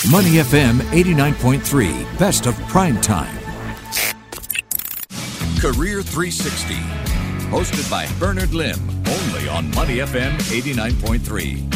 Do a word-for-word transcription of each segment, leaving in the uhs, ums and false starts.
Money F M eighty-nine point three, best of prime time. Career three sixty, hosted by Bernard Lim, only on Money F M eighty-nine point three.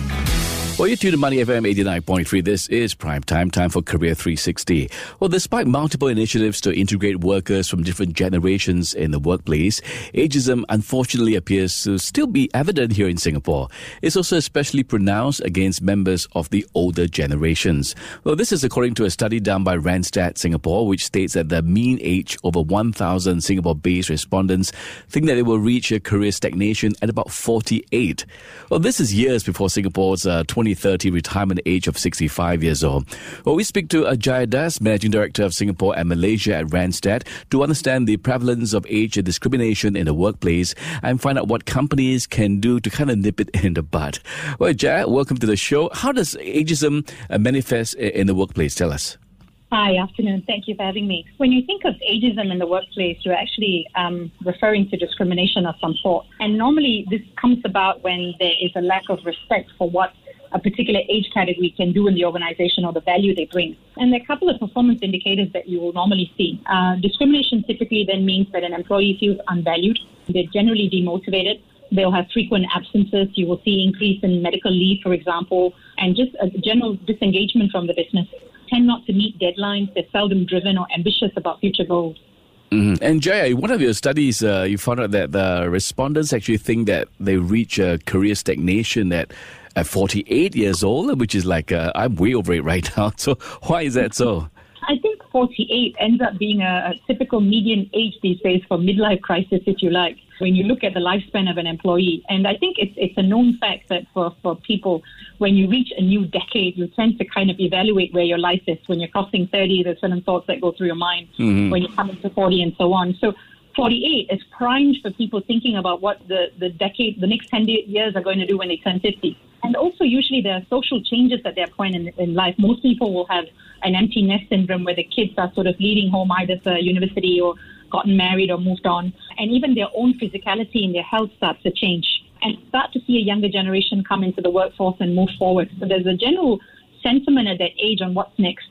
Well, you're tuned to Money F M eighty-nine point three. This is prime time, time for Career three sixty. Well, despite multiple initiatives to integrate workers from different generations in the workplace, ageism unfortunately appears to still be evident here in Singapore. It's also especially pronounced against members of the older generations. Well, this is according to a study done by Randstad Singapore, which states that the mean age over one thousand Singapore-based respondents think that they will reach a career stagnation at about forty-eight. Well, this is years before Singapore's uh, twenty thirty retirement age of sixty-five years old. Well, we speak to Ajay Das, Managing Director of Singapore and Malaysia at Randstad, to understand the prevalence of age discrimination in the workplace and find out what companies can do to kind of nip it in the bud. Well, Ajay, welcome to the show. How does ageism uh, manifest in the workplace? Tell us. Hi, afternoon. Thank you for having me. When you think of ageism in the workplace, you're actually um, referring to discrimination of some sort. And normally this comes about when there is a lack of respect for what a particular age category can do in the organization or the value they bring. And there are a couple of performance indicators that you will normally see. Uh, discrimination typically then means that an employee feels unvalued. They're generally demotivated. They'll have frequent absences. You will see increase in medical leave, for example, and just a general disengagement from the business. Tend not to meet deadlines. They're seldom driven or ambitious about future goals. Mm-hmm. And Jaya, one of your studies, uh, you found out that the respondents actually think that they reach a career stagnation at, at forty-eight years old, which is like, uh, I'm way over it right now. So why is that so? I think forty-eight ends up being a, a typical median age these days for midlife crisis, if you like, when you look at the lifespan of an employee. And I think it's it's a known fact that for, for people, when you reach a new decade, you tend to kind of evaluate where your life is. When you're crossing thirty, there's certain thoughts that go through your mind. Mm-hmm. When you come into forty and so on. So forty-eight is primed for people thinking about what the, the decade, the next ten years are going to do when they turn fifty. And also, usually there are social changes at their point in, in life. Most people will have an empty nest syndrome where the kids are sort of leaving home either for university or gotten married or moved on. And even their own physicality and their health starts to change. And start to see a younger generation come into the workforce and move forward. So there's a general sentiment at that age on what's next.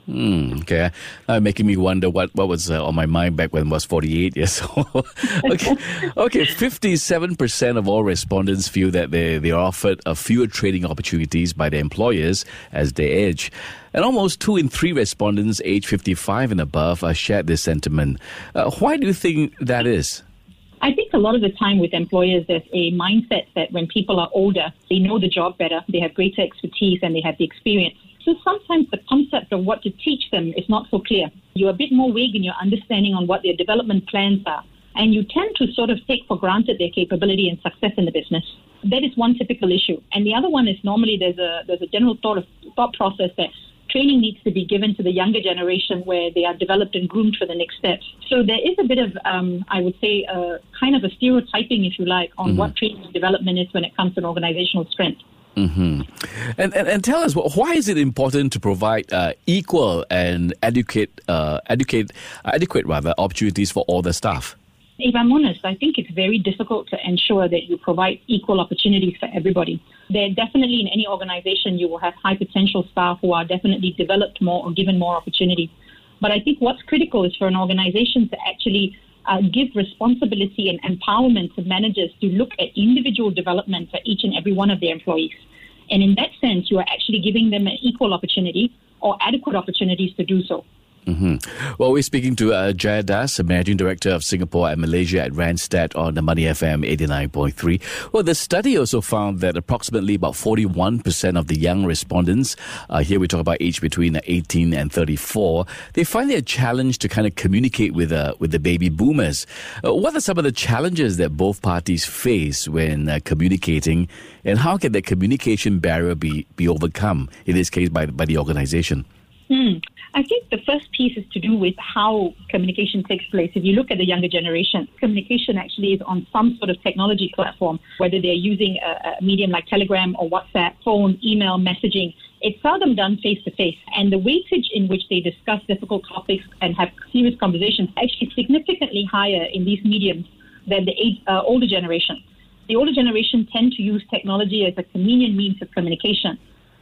Mm, okay, uh, making me wonder what, what was uh, on my mind back when I was forty-eight years old. okay, okay. fifty-seven percent of all respondents feel that they, they are offered a fewer training opportunities by their employers as they age. And almost two in three respondents aged fifty-five and above uh, shared this sentiment. Uh, why do you think that is? I think a lot of the time with employers, there's a mindset that when people are older, they know the job better, they have greater expertise, and they have the experience. So sometimes the concept of what to teach them is not so clear. You're a bit more vague in your understanding on what their development plans are. And you tend to sort of take for granted their capability and success in the business. That is one typical issue. And the other one is normally there's a there's a general thought of thought process that training needs to be given to the younger generation where they are developed and groomed for the next step. So there is a bit of, um, I would say, uh, kind of a stereotyping, if you like, on mm-hmm. what training and development is when it comes to an organizational strength. Mm-hmm. And, and and tell us, why is it important to provide uh, equal and educate, uh, educate, uh, adequate rather opportunities for all the staff? If I'm honest, I think it's very difficult to ensure that you provide equal opportunities for everybody. There definitely in any organization you will have high potential staff who are definitely developed more or given more opportunity. But I think what's critical is for an organization to actually uh, give responsibility and empowerment to managers to look at individual development for each and every one of their employees. And in that sense, you are actually giving them an equal opportunity or adequate opportunities to do so. Mm-hmm. Well, we're speaking to uh, Jaya Das, Managing Director of Singapore and Malaysia at Randstad on the Money F M eighty-nine point three. Well, the study also found that approximately about forty-one percent of the young respondents, uh, here we talk about age between eighteen and thirty-four, they find it a challenge to kind of communicate with uh, with the baby boomers. Uh, what are some of the challenges that both parties face when uh, communicating, and how can that communication barrier be, be overcome, in this case by, by the organization? Hmm. I think the first piece is to do with how communication takes place. If you look at the younger generation, communication actually is on some sort of technology platform, whether they're using a, a medium like Telegram or WhatsApp, phone, email, messaging. It's seldom done face-to-face. And the weightage in which they discuss difficult topics and have serious conversations is actually significantly higher in these mediums than the age, uh, older generation. The older generation tend to use technology as a convenient means of communication.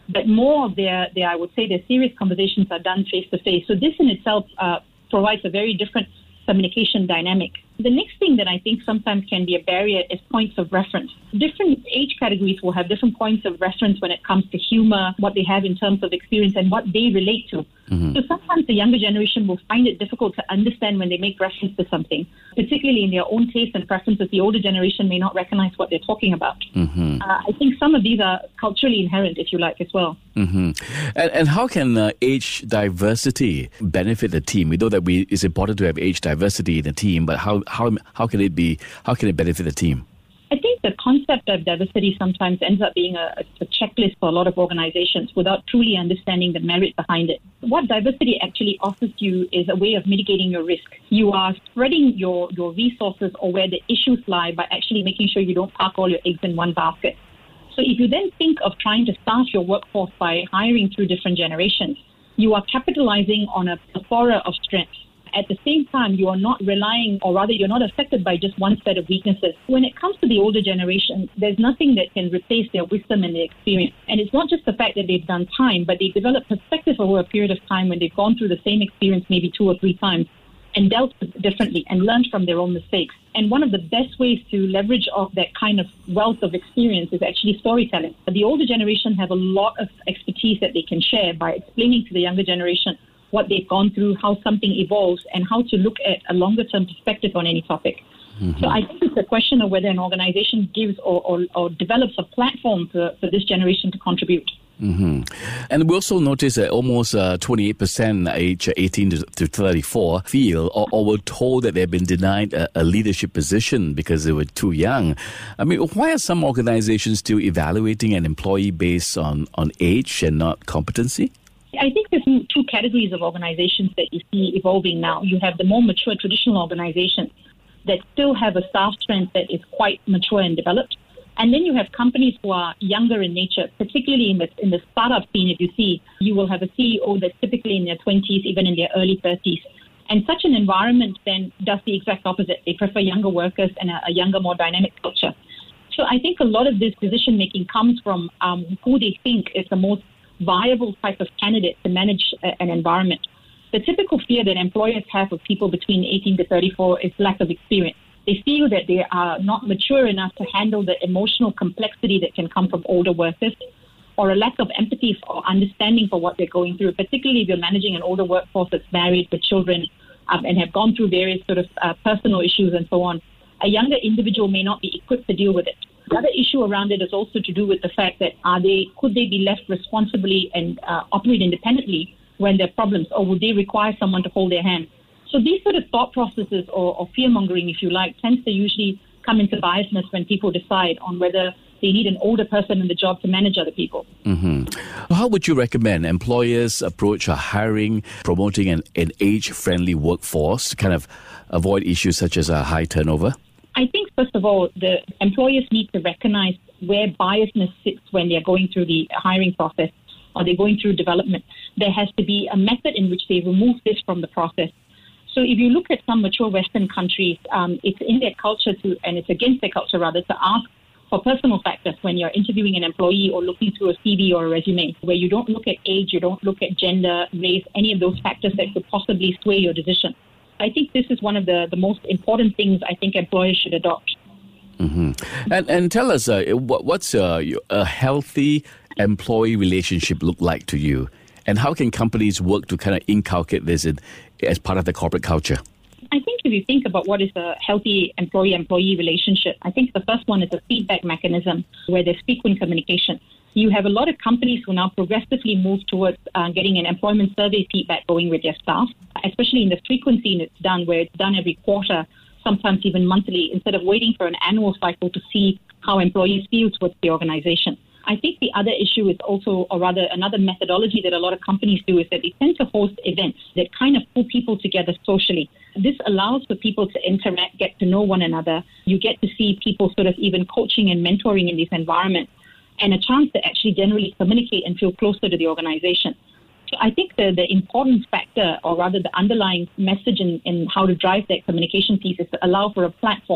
but more of their, their, I would say, their serious conversations are done face-to-face. So this in itself uh, provides a very different communication dynamic. The next thing that I think sometimes can be a barrier is points of reference. Different age categories will have different points of reference when it comes to humor, what they have in terms of experience and what they relate to. Mm-hmm. So sometimes the younger generation will find it difficult to understand when they make reference to something, particularly in their own taste and preferences. The older generation may not recognize what they're talking about. Mm-hmm. Uh, I think some of these are culturally inherent, if you like, as well. Mm-hmm. And, and how can uh, age diversity benefit the team? We know that we, it's important to have age diversity in the team, but how How how can it be? How can it benefit the team? I think the concept of diversity sometimes ends up being a, a checklist for a lot of organizations without truly understanding the merit behind it. What diversity actually offers you is a way of mitigating your risk. You are spreading your, your resources or where the issues lie by actually making sure you don't park all your eggs in one basket. So if you then think of trying to staff your workforce by hiring through different generations, you are capitalizing on a plethora of strengths. At the same time, you are not relying, or rather you're not affected by just one set of weaknesses. When it comes to the older generation, there's nothing that can replace their wisdom and their experience. And it's not just the fact that they've done time, but they develop perspective over a period of time when they've gone through the same experience maybe two or three times and dealt with it differently and learned from their own mistakes. And one of the best ways to leverage off that kind of wealth of experience is actually storytelling. The older generation have a lot of expertise that they can share by explaining to the younger generation what they've gone through, how something evolves, and how to look at a longer-term perspective on any topic. Mm-hmm. So I think it's a question of whether an organization gives or, or, or develops a platform for, for this generation to contribute. Mm-hmm. And we also noticed that almost uh, twenty-eight percent age eighteen to thirty-four feel or, or were told that they've been denied a, a leadership position because they were too young. I mean, why are some organizations still evaluating an employee based on, on age and not competency? I think there's two categories of organizations that you see evolving now. You have the more mature traditional organizations that still have a staff strength that is quite mature and developed. And then you have companies who are younger in nature, particularly in the in the startup scene. If you see, you will have a C E O that's typically in their twenties, even in their early thirties. And such an environment then does the exact opposite. They prefer younger workers and a, a younger, more dynamic culture. So I think a lot of this decision-making comes from um, who they think is the most viable type of candidate to manage a, an environment. The typical fear that employers have of people between eighteen to thirty-four is lack of experience. They feel that they are not mature enough to handle the emotional complexity that can come from older workers, or a lack of empathy or understanding for what they're going through, particularly if you're managing an older workforce that's married with children um, and have gone through various sort of uh, personal issues and so on. A younger individual may not be equipped to deal with it. The other issue around it is also to do with the fact that are they could they be left responsibly and uh, operate independently when there are problems, or would they require someone to hold their hand? So these sort of thought processes or, or fear-mongering, if you like, tends to usually come into biasness when people decide on whether they need an older person in the job to manage other people. Mm-hmm. How would you recommend employers approach a hiring, promoting an, an age-friendly workforce to kind of avoid issues such as a high turnover? I think, first of all, the employers need to recognize where biasness sits when they're going through the hiring process or they're going through development. There has to be a method in which they remove this from the process. So if you look at some mature Western countries, um, it's in their culture to, and it's against their culture rather, to ask for personal factors when you're interviewing an employee or looking through a C V or a resume, where you don't look at age, you don't look at gender, race, any of those factors that could possibly sway your decision. I think this is one of the, the most important things I think employers should adopt. Mm-hmm. And and tell us, uh, what, what's uh, a healthy employee relationship look like to you? And how can companies work to kind of inculcate this in, as part of the corporate culture? I think if you think about what is a healthy employee-employee relationship, I think the first one is a feedback mechanism where there's frequent communication. You have a lot of companies who now progressively move towards uh, getting an employment survey feedback going with their staff, especially in the frequency it's done, where it's done every quarter, sometimes even monthly, instead of waiting for an annual cycle to see how employees feel towards the organization. I think the other issue is also, or rather another methodology that a lot of companies do, is that they tend to host events that kind of pull people together socially. This allows for people to interact, get to know one another. You get to see people sort of even coaching and mentoring in this environment, and a chance to actually generally communicate and feel closer to the organization. So I think the, the important factor, or rather the underlying message in, in how to drive that communication piece, is to allow for a platform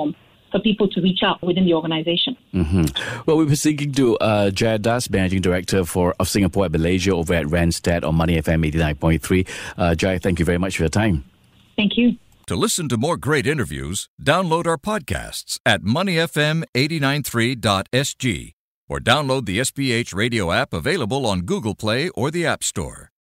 for people to reach out within the organization. Mm-hmm. Well, we were speaking to uh, Jaya Das, Managing Director for of Singapore and Malaysia over at Randstad on Money F M eighty-nine point three. Uh, Jaya, thank you very much for your time. Thank you. To listen to more great interviews, download our podcasts at money f m eight nine three dot s g or download the S P H radio app available on Google Play or the App Store.